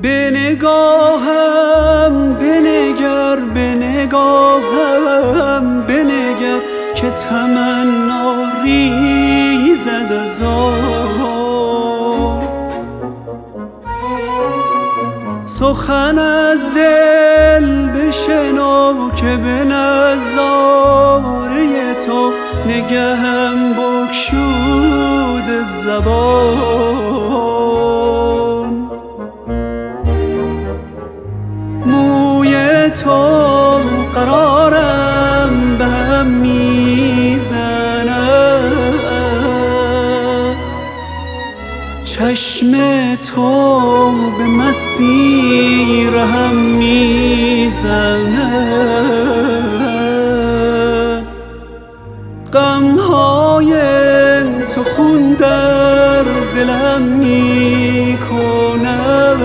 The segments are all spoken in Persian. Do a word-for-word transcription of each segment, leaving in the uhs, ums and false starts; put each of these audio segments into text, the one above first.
به نگاهم بنگر، به نگاهم بنگر که تمنا ریزد از آن. سخن از دل بشنو که به نظاره تو نگهم بگشود زبان. موی تو قرارم به هم میزند، چشم تو به مستی رهم میزند. غمهای تو خون در دلم میکند،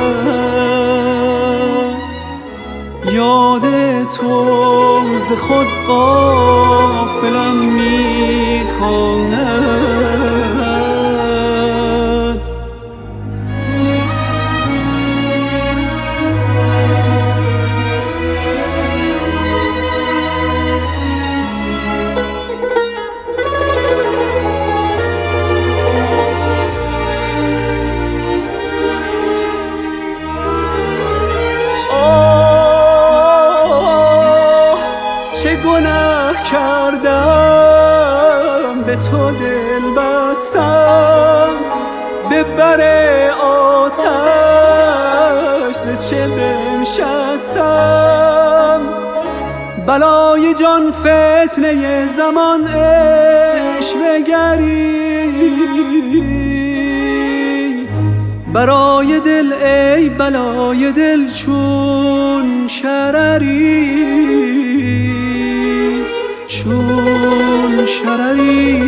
یاد تو ز خود غافلم میکند. چه گناه کردم به تو دل بستم، به بر آتش ز چه بنشستم. بلای جان فتنه زمان عشوه‌گری، برای دل ای بلای دل چون شرری، چون شرری.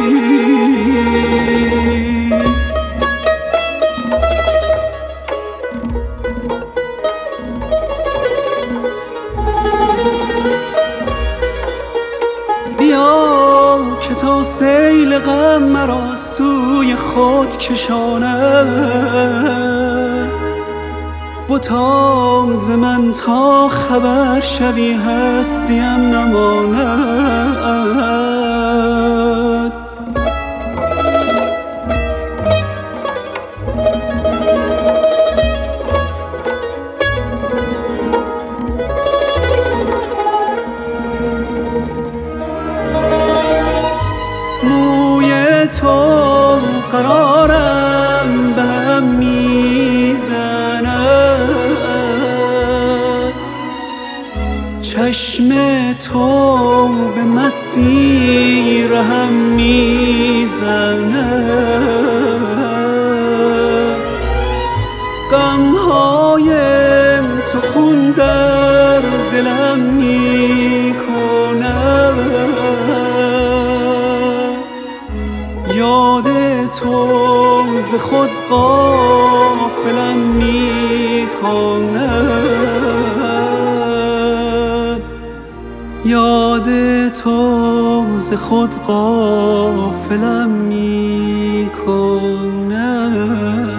بیا که تا سیل غم مرا سوی خود کشاند، بتان ز من تا خبر شوی هستیم نماند. موی تو قرارم به هم میزند، چشم تو به مستی رهم میزند. غمهای تو خون در دلم میکند، یاد تو ز خود غافلم میکند، یاد تو ز خود غافلم میکند.